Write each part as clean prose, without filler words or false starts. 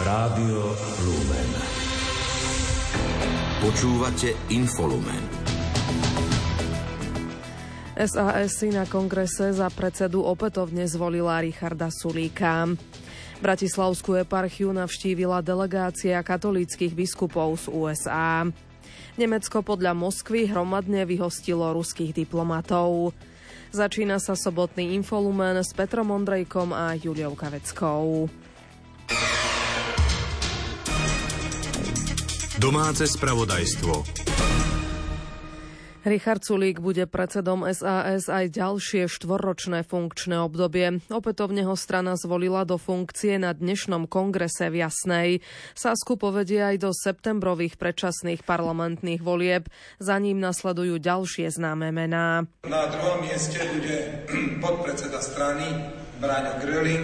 Rádio Lumen. Počúvate Infolumen. SAS si na kongrese za predsedu opätovne zvolila Richarda Sulíka. Bratislavskú eparchiu navštívila delegácia katolíckych biskupov z USA. Nemecko podľa Moskvy hromadne vyhostilo ruských diplomatov. Začína sa sobotný Infolumen s Petrom Ondrejkom a Juliou Kaveckou. Domáce spravodajstvo. Richard Sulík bude predsedom SAS aj ďalšie štvorročné funkčné obdobie. Opätovne ho strana zvolila do funkcie na dnešnom kongrese v Jasnej. Sasku povedie aj do septembrových predčasných parlamentných volieb. Za ním nasledujú ďalšie známe mená. Na druhom mieste bude podpredseda strany Braňo Gröling,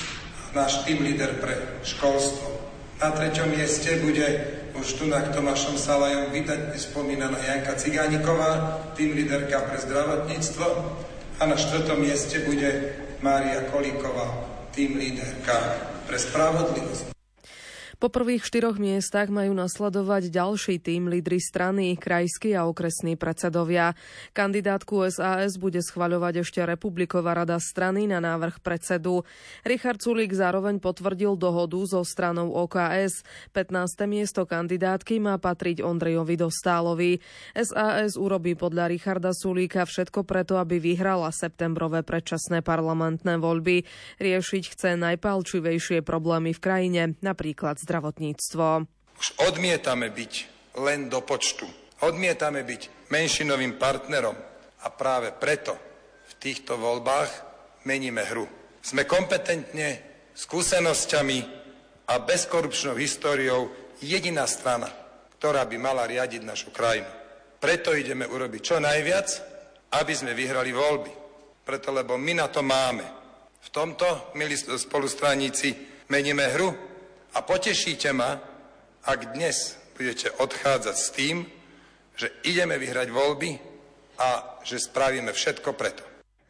náš tým líder pre školstvo. Na treťom mieste bude už tu na Tomášom Salajom vydať spomínaná Janka Cigániková, tým líderka pre zdravotníctvo. A na štvrtom mieste bude Mária Kolíková, tým líderka pre spravodlivosť. Po prvých 4 miestach majú nasledovať ďalší tím lídri strany, krajskí a okresní predsedovia. Kandidátku SAS bude schvaľovať ešte Republiková rada strany na návrh predsedu. Richard Sulík zároveň potvrdil dohodu so stranou OKS. 15. miesto kandidátky má patriť Ondrejovi Dostálovi. SAS urobí podľa Richarda Sulíka všetko preto, aby vyhrala septembrové predčasné parlamentné voľby. Riešiť chce najpálčivejšie problémy v krajine, napríklad zdravotníctvo. Už odmietame byť len do počtu. Odmietame byť menšinovým partnerom. A práve preto v týchto voľbách meníme hru. Sme kompetentne, skúsenosťami a bezkorupčnou históriou jediná strana, ktorá by mala riadiť našu krajinu. Preto ideme urobiť čo najviac, aby sme vyhrali voľby. Preto, lebo my na to máme. V tomto, milí spolustraníci, meníme hru. A potešíte ma, ak dnes budete odchádzať s tým, že ideme vyhrať voľby a že spravíme všetko preto.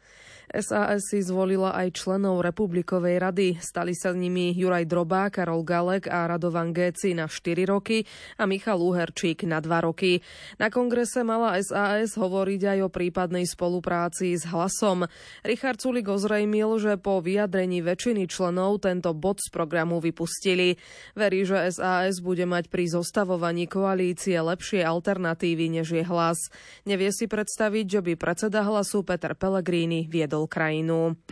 SAS si zvolila aj členov Republikovej rady. Stali sa nimi Juraj Drobá, Karol Galek a Radovan Géci na 4 roky a Michal Uherčík na 2 roky. Na kongrese mala SAS hovoriť aj o prípadnej spolupráci s Hlasom. Richard Sulík ozrejmil, že po vyjadrení väčšiny členov tento bod z programu vypustili. Verí, že SAS bude mať pri zostavovaní koalície lepšie alternatívy, než je Hlas. Nevie si predstaviť, že by predseda Hlasu Peter Pellegrini viedol krajinu.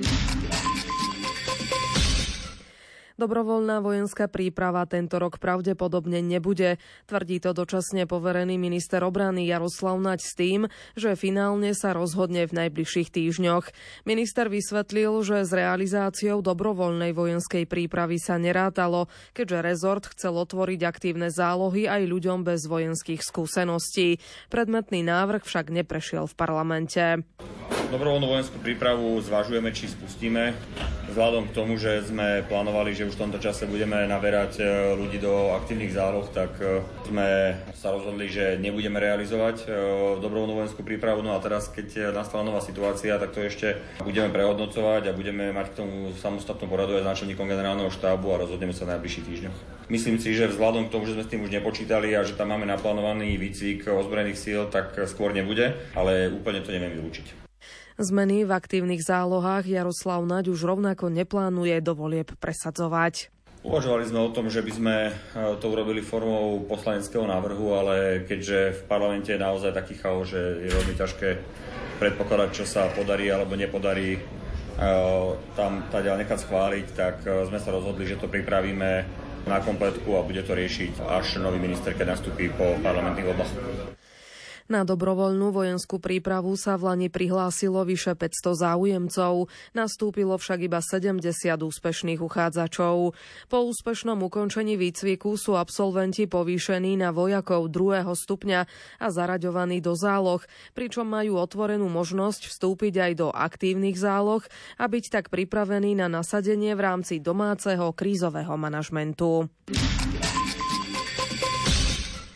Dobrovoľná vojenská príprava tento rok pravdepodobne nebude. Tvrdí to dočasne poverený minister obrany Jaroslav Naď s tým, že finálne sa rozhodne v najbližších týždňoch. Minister vysvetlil, že s realizáciou dobrovoľnej vojenskej prípravy sa nerátalo, keďže rezort chcel otvoriť aktívne zálohy aj ľuďom bez vojenských skúseností. Predmetný návrh však neprešiel v parlamente. Dobrovoľnú vojenskú prípravu zvažujeme, či spustíme. Vzhľadom k tomu, že sme plánovali, že už v tomto čase budeme naberať ľudí do aktívnych záloh, tak sme sa rozhodli, že nebudeme realizovať dobrovoľnú vojenskú prípravu. No a teraz, keď nastala nová situácia, tak to ešte budeme prehodnocovať a budeme mať k tomu samostatnú poradu aj s náčelníkom generálneho štábu a rozhodneme sa v najbližších týždňoch. Myslím si, že vzhľadom k tomu, že sme s tým už nepočítali a že tam máme naplánovaný výcvik ozbrojených síl, tak skôr nebude, ale úplne to neviem vylúčiť. Zmeny v aktívnych zálohách Jaroslav Naď už rovnako neplánuje do volieb presadzovať. Uvažovali sme o tom, že by sme to urobili formou poslaneckého návrhu, ale keďže v parlamente je naozaj taký chaos, že je veľmi ťažké predpokladať, čo sa podarí alebo nepodarí tam ďalej nechať schváliť, tak sme sa rozhodli, že to pripravíme na kompletku a bude to riešiť až nový minister, keď nastúpi po parlamentných voľbách. Na dobrovoľnú vojenskú prípravu sa v lani prihlásilo vyše 500 záujemcov, nastúpilo však iba 70 úspešných uchádzačov. Po úspešnom ukončení výcviku sú absolventi povýšení na vojakov 2. stupňa a zaraďovaní do záloh, pričom majú otvorenú možnosť vstúpiť aj do aktívnych záloh a byť tak pripravení na nasadenie v rámci domáceho krízového manažmentu.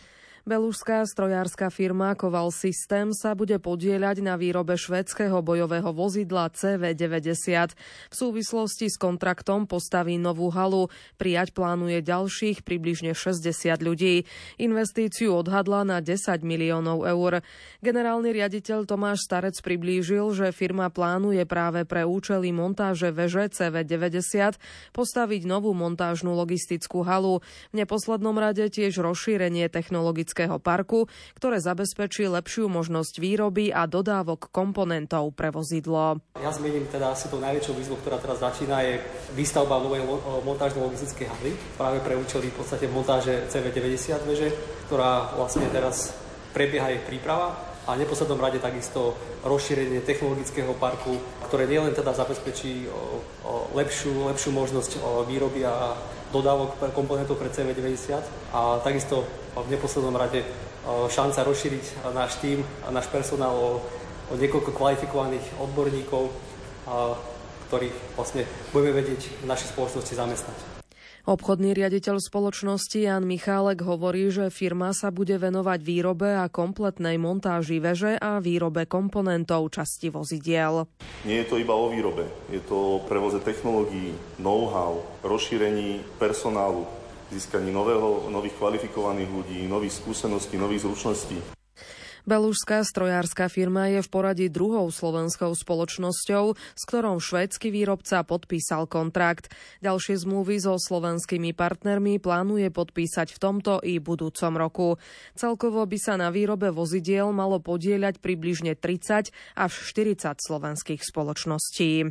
Belužská strojárska firma Koval System sa bude podieľať na výrobe švédskeho bojového vozidla CV90. V súvislosti s kontraktom postaví novú halu. Prijať plánuje ďalších približne 60 ľudí. Investíciu odhadla na 10 miliónov eur. Generálny riaditeľ Tomáš Starec priblížil, že firma plánuje práve pre účely montáže veže CV90 postaviť novú montážnu logistickú halu. V neposlednom rade tiež rozšírenie technologického parku, ktoré zabezpečí lepšiu možnosť výroby a dodávok komponentov pre vozidlo. Ja zmením teda asi tou najväčšou výzvou, ktorá teraz začína, je výstavba novej montážnej logistickej haly, práve pre účely v podstate montáže CV90 veže, ktorá vlastne teraz prebieha jej príprava a v neposlednom rade takisto rozšírenie technologického parku, ktoré nielen teda zabezpečí lepšiu možnosť výroby a dodávok komponentov pre CV90 a takisto v neposlednom rade šanca rozšíriť náš tím a náš personál o niekoľko kvalifikovaných odborníkov, ktorých vlastne budeme vedieť v našej spoločnosti zamestnať. Obchodný riaditeľ spoločnosti Jan Michálek hovorí, že firma sa bude venovať výrobe a kompletnej montáži veže a výrobe komponentov časti vozidiel. Nie je to iba o výrobe, je to o prevoze technológií, know-how, rozšírení personálu, získaní nových kvalifikovaných ľudí, nových skúseností, nových zručností. Belužská strojárska firma je v poradí druhou slovenskou spoločnosťou, s ktorou švédsky výrobca podpísal kontrakt. Ďalšie zmluvy so slovenskými partnermi plánuje podpísať v tomto i budúcom roku. Celkovo by sa na výrobe vozidiel malo podieľať približne 30 až 40 slovenských spoločností.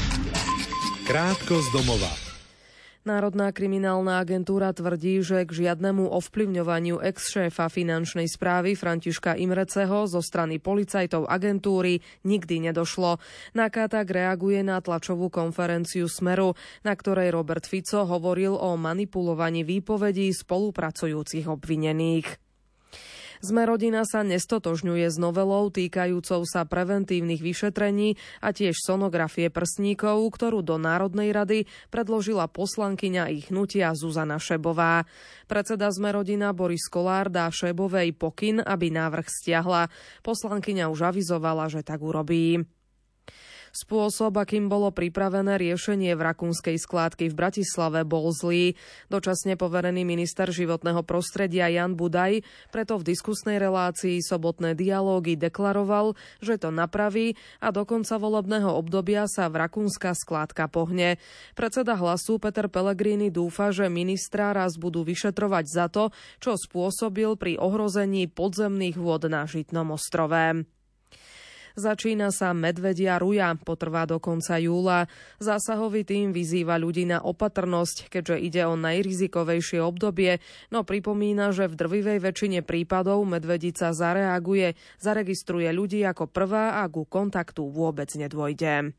Krátko z domova. Národná kriminálna agentúra tvrdí, že k žiadnemu ovplyvňovaniu ex-šéfa finančnej správy Františka Imreceho zo strany policajtov agentúry nikdy nedošlo. NAKA tak reaguje na tlačovú konferenciu Smeru, na ktorej Robert Fico hovoril o manipulovaní výpovedí spolupracujúcich obvinených. Smer-rodina sa nestotožňuje s novelou týkajúcou sa preventívnych vyšetrení a tiež sonografie prsníkov, ktorú do Národnej rady predložila poslankyňa ich hnutia Zuzana Šebová. Predseda Smer-rodina Boris Kollár dá Šebovej pokyn, aby návrh stiahla. Poslankyňa už avizovala, že tak urobí. Spôsob, akým bolo pripravené riešenie v rakúnskej skládky v Bratislave, bol zlý. Dočasne poverený minister životného prostredia Jan Budaj preto v diskusnej relácii Sobotné dialógy deklaroval, že to napraví a do konca volebného obdobia sa v rakúnska skládka pohne. Predseda Hlasu Peter Pellegrini dúfa, že ministra raz budú vyšetrovať za to, čo spôsobil pri ohrození podzemných vôd na Žitnom ostrove. Začína sa medvedia ruja, potrvá do konca júla. Zásahový tím vyzýva ľudí na opatrnosť, keďže ide o najrizikovejšie obdobie, no pripomína, že v drvivej väčšine prípadov medvedica zaregistruje ľudí ako prvá a ku kontaktu vôbec nedôjde.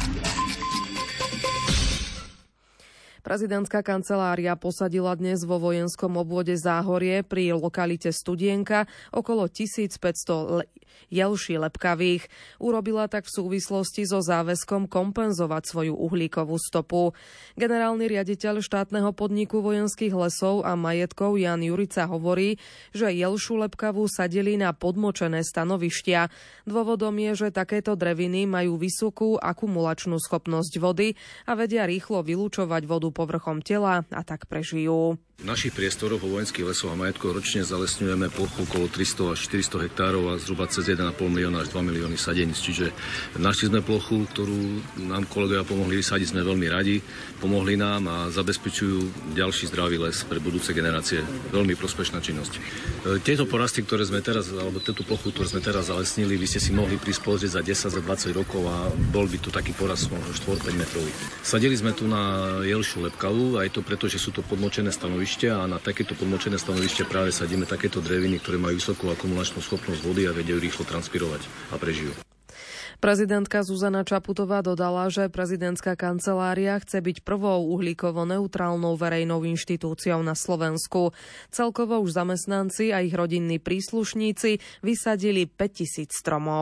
Prezidentská kancelária posadila dnes vo vojenskom obvode Záhorie pri lokalite Studienka okolo 1500 jelší lepkavých. Urobila tak v súvislosti so záväzkom kompenzovať svoju uhlíkovú stopu. Generálny riaditeľ štátneho podniku Vojenských lesov a majetkov Jan Jurica hovorí, že jelšiu lepkavu sadili na podmočené stanovištia. Dôvodom je, že takéto dreviny majú vysokú akumulačnú schopnosť vody a vedia rýchlo vylúčovať vodu povrchom tela a tak prežijú. V našich priestoroch vo Vojenských lesoch a majetkoch ročne zalesňujeme plochu okolo 300 až 400 hektárov a zhruba cez 1,5 milióna až 2 milióny sadeníc. Čiže našli sme plochu, ktorú nám kolegovia pomohli vysadiť, sme veľmi radi. Pomohli nám a zabezpečujú ďalší zdravý les pre budúce generácie. Veľmi prospešná činnosť. Tieto porasty, ktoré sme teraz, alebo túto plochu, ktorú sme teraz zalesnili, vy ste si mohli prísť pozrieť za 10, za 20 rokov a bol by tu taký porast možno 4-5 metrový. Sadili sme tu na jelšiu lepkavu a je to preto, že sú to podmočené stanovištia a na takéto podmočené stanovište práve sadíme takéto dreviny, ktoré majú vysokú akumulačnú schopnosť vody a vedia rýchlo transpirovať a prežijú. Prezidentka Zuzana Čaputová dodala, že prezidentská kancelária chce byť prvou uhlíkovo-neutrálnou verejnou inštitúciou na Slovensku. Celkovo už zamestnanci a ich rodinní príslušníci vysadili 5000 stromov.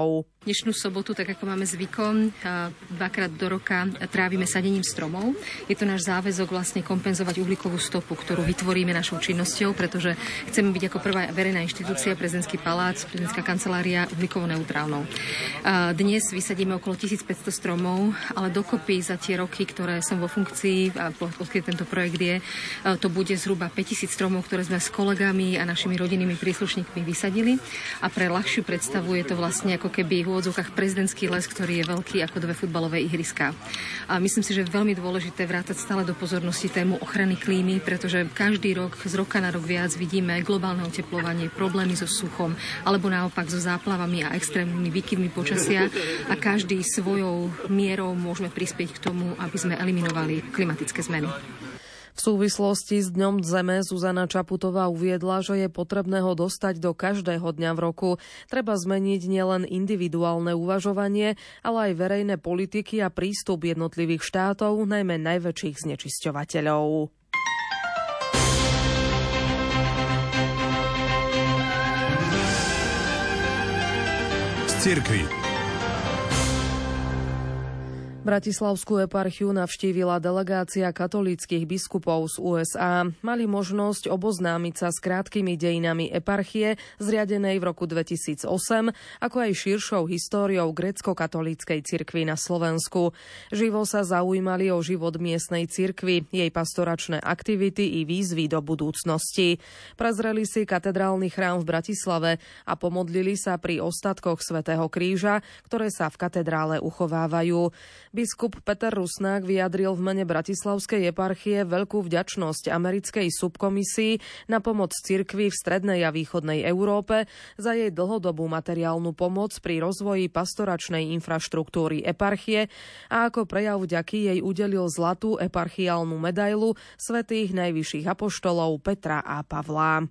Dnešnú sobotu, tak ako máme zvykom, dvakrát do roka trávime sadením stromov. Je to náš záväzok vlastne kompenzovať uhlíkovú stopu, ktorú vytvoríme našou činnosťou, pretože chceme byť ako prvá verejná inštitúcia, prezidentský palác, prezidentská kancelária uhlíkovo neutrálnou. Dnes vysadíme okolo 1500 stromov, ale dokopy za tie roky, ktoré som vo funkcii, a odkedy tento projekt je, to bude zhruba 5000 stromov, ktoré sme s kolegami a našimi rodinnými príslušníkmi vysadili. A pre ľahšiu predstavu je to vlastne ako keby v úvodzovkách prezidentský les, ktorý je veľký ako 2 futbalové ihriská. A myslím si, že je veľmi dôležité vrátať stále do pozornosti tému ochrany klímy, pretože každý rok, z roka na rok viac vidíme globálne oteplovanie, problémy so suchom, alebo naopak so záplavami a extrémnymi výkyvmi počasia. A každý svojou mierou môžeme prispieť k tomu, aby sme eliminovali klimatické zmeny. V súvislosti s Dňom Zeme Zuzana Čaputová uviedla, že je potrebné ho dostať do každého dňa v roku. Treba zmeniť nielen individuálne uvažovanie, ale aj verejné politiky a prístup jednotlivých štátov, najmä najväčších znečisťovateľov. Z cirkvi. Bratislavskú eparchiu navštívila delegácia katolíckych biskupov z USA. Mali možnosť oboznámiť sa s krátkými dejinami eparchie, zriadenej v roku 2008, ako aj širšou históriou grécko-katolíckej cirkvi na Slovensku. Živo sa zaujímali o život miestnej cirkvi, jej pastoračné aktivity i výzvy do budúcnosti. Prezreli si katedrálny chrám v Bratislave a pomodlili sa pri ostatkoch Svätého kríža, ktoré sa v katedrále uchovávajú. Biskup Peter Rusnák vyjadril v mene Bratislavskej eparchie veľkú vďačnosť americkej subkomisii na pomoc cirkvi v strednej a východnej Európe za jej dlhodobú materiálnu pomoc pri rozvoji pastoračnej infraštruktúry eparchie a ako prejav vďaky jej udelil zlatú eparchiálnu medailu svätých najvyšších apoštolov Petra a Pavla.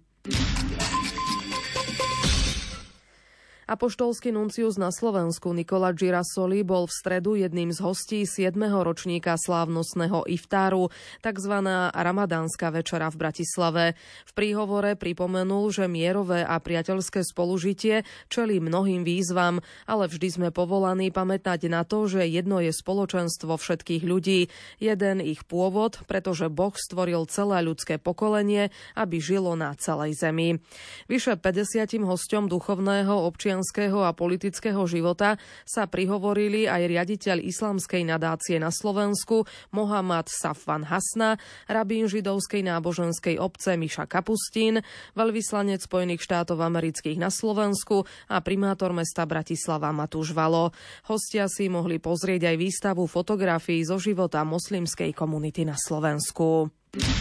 Apoštolský nuncius na Slovensku Nikola Girasoli bol v stredu jedným z hostí 7. ročníka slávnostného iftáru, takzvaná ramadánska večera v Bratislave. V príhovore pripomenul, že mierové a priateľské spolužitie čelí mnohým výzvam, ale vždy sme povolaní pamätať na to, že jedno je spoločenstvo všetkých ľudí, jeden ich pôvod, pretože Boh stvoril celé ľudské pokolenie, aby žilo na celej zemi. Vyše 50 hosťom duchovného a politického života sa prihovorili aj riaditeľ islamskej nadácie na Slovensku Mohammad Safwan Hasna, rabín židovskej náboženskej obce Miša Kapustín, veľvyslanec Spojených štátov amerických na Slovensku a primátor mesta Bratislava Matúš Valo. Hostia si mohli pozrieť aj výstavu fotografií zo života moslimskej komunity na Slovensku.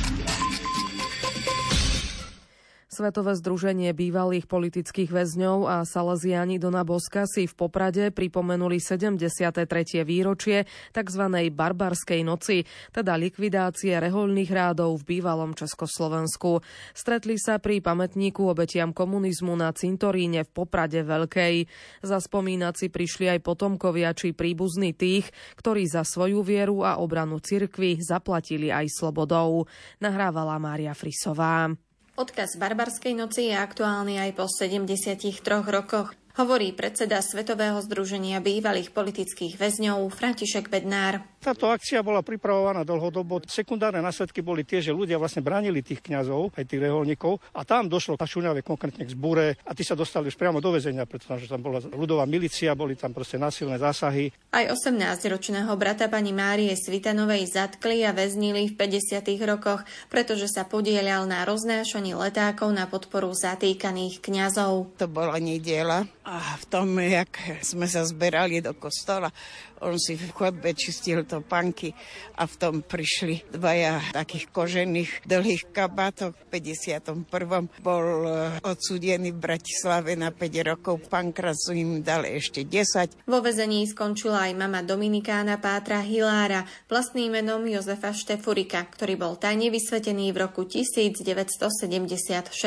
Svetové združenie bývalých politických väzňov a Salesiáni Dona Boska si v Poprade pripomenuli 73. výročie tzv. Barbarskej noci, teda likvidácie rehoľných rádov v bývalom Československu. Stretli sa pri pamätníku obetiam komunizmu na cintoríne v Poprade Veľkej. Zaspomínať si prišli aj potomkovia či príbuzní tých, ktorí za svoju vieru a obranu cirkvi zaplatili aj slobodou. Nahrávala Mária Frisová. Odkaz Barbarskej noci je aktuálny aj po 73 rokoch, hovorí predseda Svetového združenia bývalých politických väzňov František Bednár. Táto akcia bola pripravovaná dlhodobo. Sekundárne následky boli tie, že ľudia vlastne bránili tých kňazov, aj tých reholníkov, a tam došlo na Šuňave konkrétne k zbúre a tí sa dostali už priamo do väzenia, pretože tam bola ľudová milícia, boli tam proste násilné zásahy. Aj 18-ročného brata pani Márie Svitanovej zatkli a väznili v 50. rokoch, pretože sa podieľal na roznášaní letákov na podporu zatýkaných kňazov. To bola nedeľa a v tom, jak sme sa zberali do kostola, on si v chodbe čistil topánky a v tom prišli dvaja takých kožených dlhých kabátok. V 51. bol odsúdený v Bratislave na 5 rokov. Pán Krasu im dal ešte 10. Vo väzení skončila aj mama dominikána Pátra Hilára, vlastným menom Jozefa Štefurika, ktorý bol tajne vysvetený v roku 1976.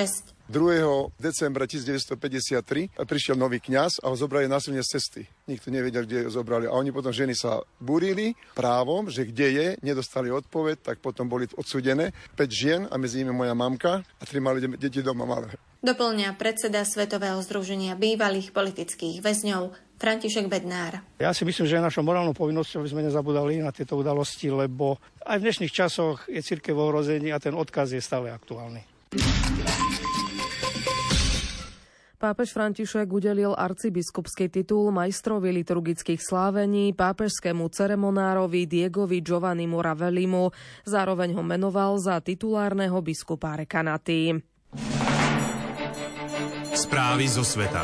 2. decembra 1953 prišiel nový kňaz a ho zobrali násilne z cesty. Nikto nevedel, kde ho zobrali. A oni potom ženy sa búrili právom, že kde je, nedostali odpoveď, tak potom boli odsúdené 5 žien a medzi nimi moja mamka a 3 mali deti doma malé. Doplňa predseda Svetového združenia bývalých politických väzňov František Bednár. Ja si myslím, že je našou morálnou povinnosťou, aby sme nezabudali na tieto udalosti, lebo aj v dnešných časoch je cirkev v ohrození a ten odkaz je stále aktuálny. Pápež František udelil arcibiskupský titul majstrovi liturgických slávení pápežskému ceremonárovi Diegovi Giovannimu Ravellimu. Zároveň ho menoval za titulárneho biskupa Recanati. Správy zo sveta.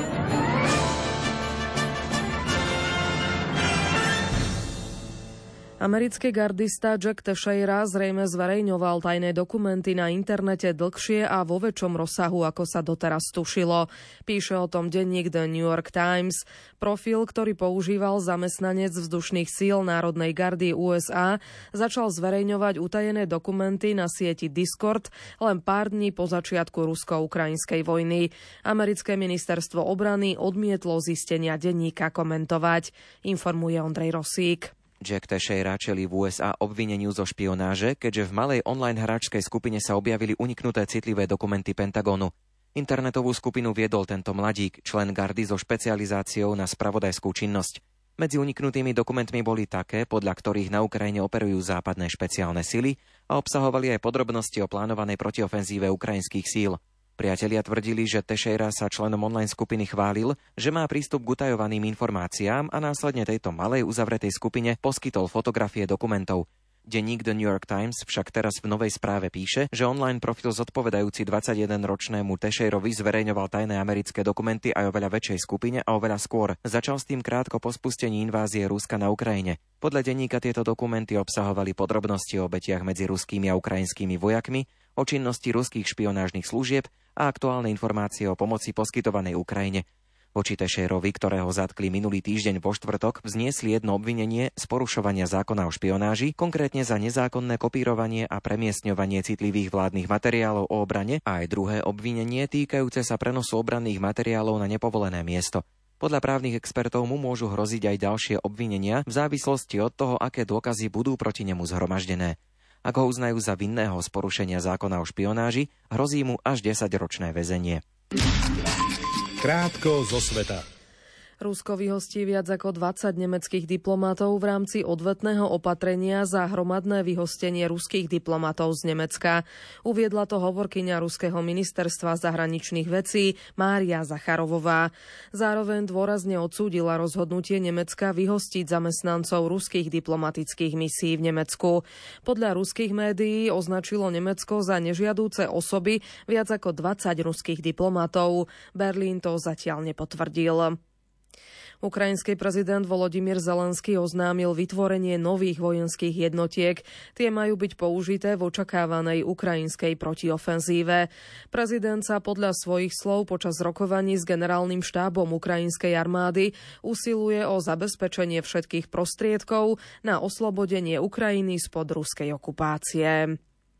Americký gardista Jack Teixeira zrejme zverejňoval tajné dokumenty na internete dlhšie a vo väčšom rozsahu, ako sa doteraz tušilo. Píše o tom denník The New York Times. Profil, ktorý používal zamestnanec vzdušných síl Národnej gardy USA, začal zverejňovať utajené dokumenty na sieti Discord len pár dní po začiatku rusko-ukrajinskej vojny. Americké ministerstvo obrany odmietlo zistenia denníka komentovať, informuje Ondrej Rosík. Jack Teixeira čelí v USA obvineniu zo špionáže, keďže v malej online hráčskej skupine sa objavili uniknuté citlivé dokumenty Pentagonu. Internetovú skupinu viedol tento mladík, člen gardy so špecializáciou na spravodajskú činnosť. Medzi uniknutými dokumentmi boli také, podľa ktorých na Ukrajine operujú západné špeciálne sily a obsahovali aj podrobnosti o plánovanej protiofenzíve ukrajinských síl. Priatelia tvrdili, že Teixeira sa členom online skupiny chválil, že má prístup k utajovaným informáciám a následne tejto malej uzavretej skupine poskytol fotografie dokumentov. Denník The New York Times však teraz v novej správe píše, že online profil zodpovedajúci 21-ročnému Teixeirovi zverejňoval tajné americké dokumenty aj o veľa väčšej skupine a oveľa skôr. Začal s tým krátko po spustení invázie Ruska na Ukrajine. Podľa denníka tieto dokumenty obsahovali podrobnosti o obetiach medzi ruskými a ukrajinskými vojakmi, o činnosti ruských špionážnych služieb a aktuálne informácie o pomoci poskytovanej Ukrajine. Voči Teixeirovi, ktorého zatkli minulý týždeň vo štvrtok, vzniesli jedno obvinenie z porušovania zákona o špionáži, konkrétne za nezákonné kopírovanie a premiestňovanie citlivých vládnych materiálov o obrane a aj druhé obvinenie týkajúce sa prenosu obranných materiálov na nepovolené miesto. Podľa právnych expertov mu môžu hroziť aj ďalšie obvinenia v závislosti od toho, aké dôkazy budú proti nemu zhromaždené. Ak ho uznajú za vinného z porušenia zákona o špionáži, hrozí mu až 10-ročné väzenie. Krátko zo sveta. Rusko vyhostí viac ako 20 nemeckých diplomatov v rámci odvetného opatrenia za hromadné vyhostenie ruských diplomatov z Nemecka. Uviedla to hovorkyňa ruského ministerstva zahraničných vecí Mária Zacharovová. Zároveň dôrazne odsúdila rozhodnutie Nemecka vyhostiť zamestnancov ruských diplomatických misií v Nemecku. Podľa ruských médií označilo Nemecko za nežiadúce osoby viac ako 20 ruských diplomatov. Berlín to zatiaľ nepotvrdil. Ukrajinský prezident Volodymyr Zelenský oznámil vytvorenie nových vojenských jednotiek. Tie majú byť použité v očakávanej ukrajinskej protiofenzíve. Prezident sa podľa svojich slov počas rokovaní s generálnym štábom ukrajinskej armády usiluje o zabezpečenie všetkých prostriedkov na oslobodenie Ukrajiny spod ruskej okupácie.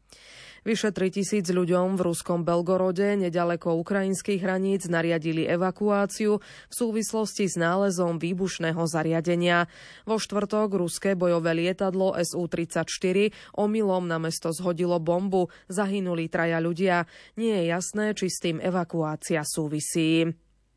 Vyše 3000 ľuďom v ruskom Belgorode, neďaleko ukrajinských hraníc, nariadili evakuáciu v súvislosti s nálezom výbušného zariadenia. Vo štvrtok ruské bojové lietadlo Su-34 omylom na mesto zhodilo bombu. Zahynuli 3 ľudia. Nie je jasné, či s tým evakuácia súvisí.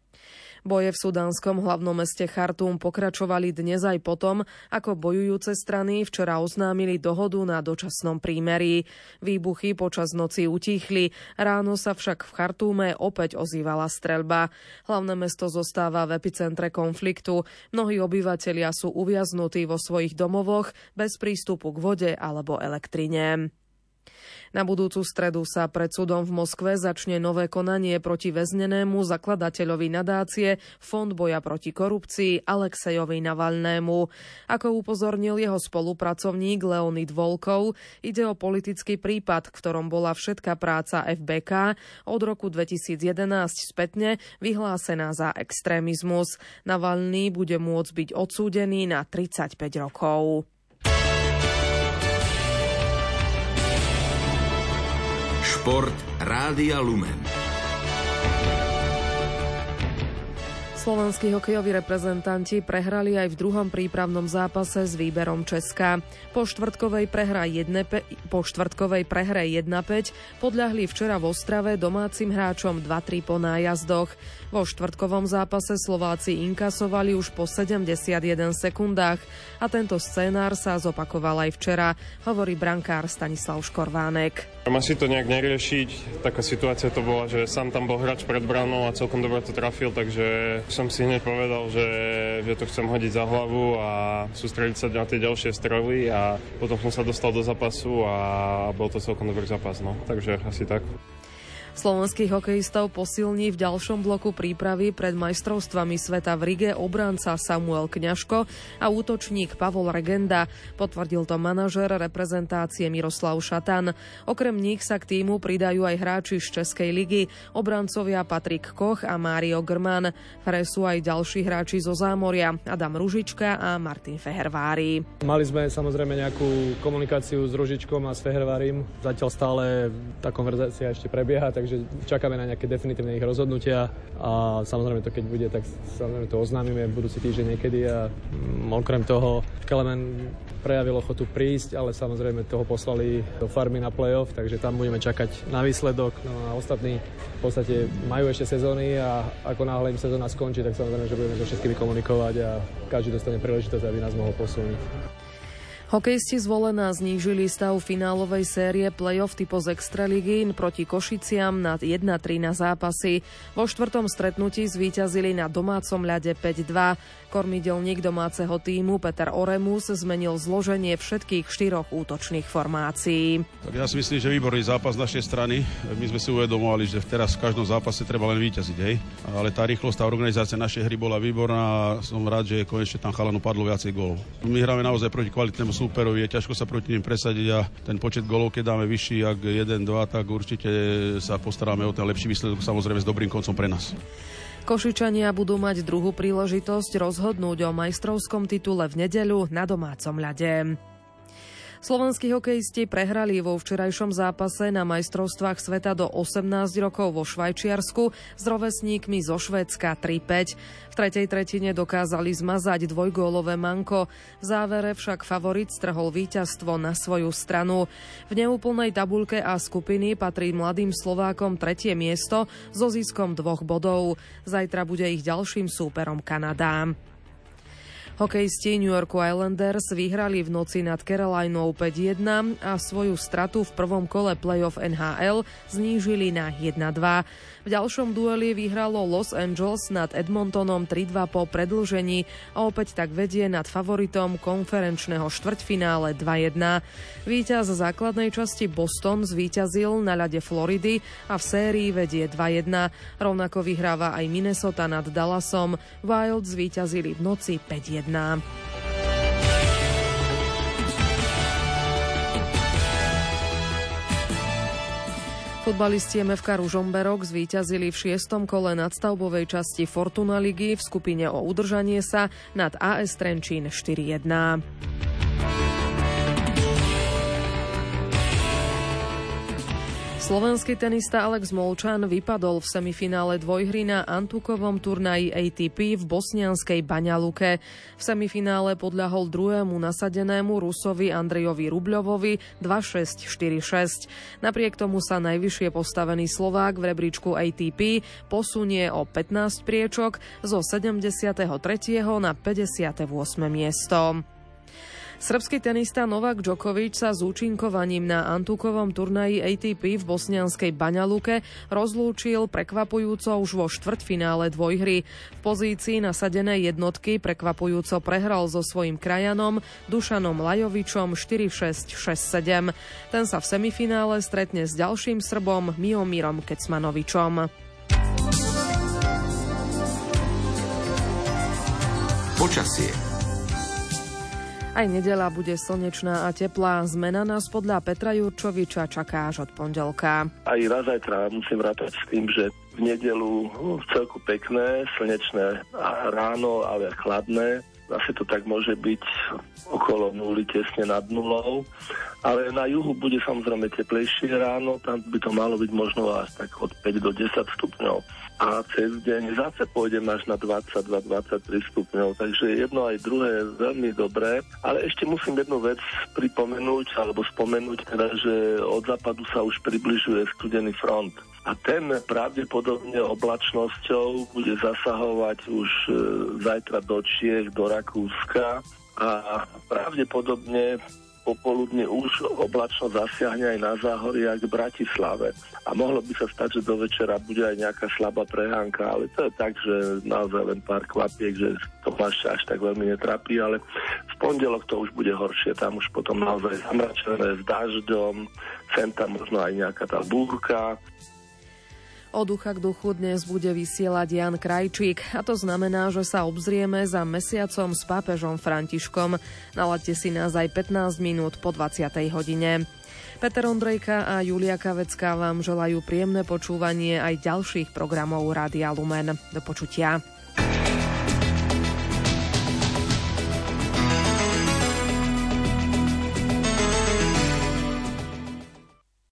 Boje v sudánskom hlavnom meste Chartúm pokračovali dnes aj potom, ako bojujúce strany včera oznámili dohodu na dočasnom prímerí. Výbuchy počas noci utíchli, ráno sa však v Chartúme opäť ozývala streľba. Hlavné mesto zostáva v epicentre konfliktu. Mnohí obyvatelia sú uviaznutí vo svojich domovoch bez prístupu k vode alebo elektrine. Na budúcu stredu sa pred súdom v Moskve začne nové konanie proti väznenému zakladateľovi nadácie Fond boja proti korupcii Alexejovi Navalnému. Ako upozornil jeho spolupracovník Leonid Volkov, ide o politický prípad, v ktorom bola všetká práca FBK od roku 2011 spätne vyhlásená za extrémizmus. Navalný bude môcť byť odsúdený na 35 rokov. Šport Rádia Lumen. Slovenskí hokejoví reprezentanti prehrali aj v druhom prípravnom zápase s výberom Česka. Po štvrtkovej prehre 1-5 podľahli včera v Ostrave domácim hráčom 2-3 po nájazdoch. Vo štvrtkovom zápase Slováci inkasovali už po 71 sekundách a tento scénár sa zopakoval aj včera, hovorí brankár Stanislav Škorvánek. Asi to nejak neriešiť. Taká situácia to bola, že sám tam bol hráč pred branou a celkom dobre to trafil, takže som si hneď povedal, že to chcem hodiť za hlavu a sústrediť sa na tie ďalšie strely a potom som sa dostal do zápasu a bol to celkom dobrý zápas, no. Takže asi tak. Slovenských hokejistov posilní v ďalšom bloku prípravy pred majstrovstvami sveta v Rige obranca Samuel Kňažko a útočník Pavol Regenda, potvrdil to manažér reprezentácie Miroslav Šatan. Okrem nich sa k týmu pridajú aj hráči z Českej ligy, obrancovia Patrik Koch a Mário Grman. V hre sú aj ďalší hráči zo Zámoria, Adam Ružička a Martin Fehervári. Mali sme samozrejme nejakú komunikáciu s Ružičkom a s Fehervárim. Zatiaľ stále tá konverzácia ešte prebieha, takže čakáme na nejaké definitívne ich rozhodnutia a samozrejme to keď bude, tak samozrejme to oznámime v budúci týždeň niekedy a okrem toho Kelemen prejavil ochotu prísť, ale samozrejme toho poslali do farmy na play-off, takže tam budeme čakať na výsledok. No a ostatní v podstate majú ešte sezóny a ako náhle im sezóna skončí, tak samozrejme, že budeme so všetkými komunikovať a každý dostane príležitosť, aby nás mohol posunúť. Hokejisti z Volena znížili stav finálovej série play-off typu z Extraligy proti Košiciam na 1-3 na zápasy. Vo štvrtom stretnutí zvíťazili na domácom ľade 5-2. Kormidelník domáceho tímu Peter Oremus zmenil zloženie všetkých 4 útočných formácií. Tak ja si myslím, že výborný zápas z našej strany. My sme si uvedomovali, že teraz v každom zápase treba len víťaziť, hej. Ale tá rýchlosť, tá organizácia našej hry bola výborná a som rád, že konečne tam chalanu padlo viacej gólov. My hráme naozaj proti kvalitnému súperovi, je ťažko sa proti nim presadiť a ten počet gólov, keď dáme vyšší, ak 1-2, tak určite sa postaráme o ten lepší výsledok, samozrejme s dobrým koncom pre nás. Košičania budú mať druhú príležitosť rozhodnúť o majstrovskom titule v nedeľu na domácom ľade. Slovenskí hokejisti prehrali vo včerajšom zápase na majstrovstvách sveta do 18 rokov vo Švajčiarsku s rovesníkmi zo Švédska 3-5. V tretej tretine dokázali zmazať dvojgólové manko. V závere však favorit strhol víťazstvo na svoju stranu. V neúplnej tabuľke A skupiny patrí mladým Slovákom 3. miesto so ziskom 2 bodov. Zajtra bude ich ďalším súperom Kanada. Hokejisti New York Islanders vyhrali v noci nad Carolinou 5-1 a svoju stratu v prvom kole play-off NHL znížili na 1-2. V ďalšom dueli vyhralo Los Angeles nad Edmontonom 3-2 po predĺžení a opäť tak vedie nad favoritom konferenčného štvrťfinále 2-1. Víťaz základnej časti Boston zvíťazil na ľade Floridy a v sérii vedie 2-1. Rovnako vyhráva aj Minnesota nad Dallasom. Wild zvíťazili v noci 5-1. Futbalisti MFK Ružomberok zvíťazili v 6. kole nadstavbovej časti Fortuna ligy v skupine o udržanie sa nad AS Trenčín 4-1. Slovenský tenista Alex Molčan vypadol v semifinále dvojhry na Antukovom turnaji ATP v bosnianskej Banja Luke. V semifinále podľahol druhému nasadenému Rusovi Andrejovi Rubľovovi 2-6, 4-6. Napriek tomu sa najvyššie postavený Slovák v rebríčku ATP posunie o 15 priečok zo 73. na 58. miesto. Srbský tenista Novak Djokovic sa s účinkovaním na Antukovom turnaji ATP v bosnianskej Banja Luke rozlúčil prekvapujúco už vo štvrťfinále dvojhry. V pozícii nasadenej jednotky prekvapujúco prehral so svojím krajanom Dušanom Lajovičom 4-6, 6-7. Ten sa v semifinále stretne s ďalším Srbom Miomírom Kecmanovičom. Počasie. Aj nedeľa bude slnečná a teplá. Zmena nás podľa Petra Jurčoviča čaká až od pondelka. Aj na zajtra musím rátať s tým, že v nedeľu celku pekné, slnečné a ráno, ale chladné. zase to tak môže byť okolo 0, tesne nad 0. Ale na juhu bude samozrejme teplejšie ráno, tam by to malo byť možno až tak od 5 do 10 stupňov. A cez deň zase pôjdem až na 22-23 stupňov, takže jedno aj druhé je veľmi dobré. Ale ešte musím jednu vec pripomenúť, alebo spomenúť, teda, že od západu sa už približuje studený front. A ten pravdepodobne oblačnosťou bude zasahovať už zajtra do Čiech, do Rakúska a pravdepodobne popoludne už oblačnosť zasiahne aj na záhoria k Bratislave. A mohlo by sa stať, že do večera bude aj nejaká slabá prehánka, ale to je tak, že naozaj len pár kvapiek, že to ma až tak veľmi netrapí, ale v pondelok to už bude horšie, tam už potom naozaj zamračené s dažďom, sem tam možno aj nejaká tá búrka. Od ducha k duchu dnes bude vysielať Jan Krajčík a to znamená, že sa obzrieme za mesiacom s pápežom Františkom. Nalaďte si nás aj 15 minút po 20. hodine. Peter Ondrejka a Julia Kavecká vám želajú príjemné počúvanie aj ďalších programov Rádia Lumen. Do počutia.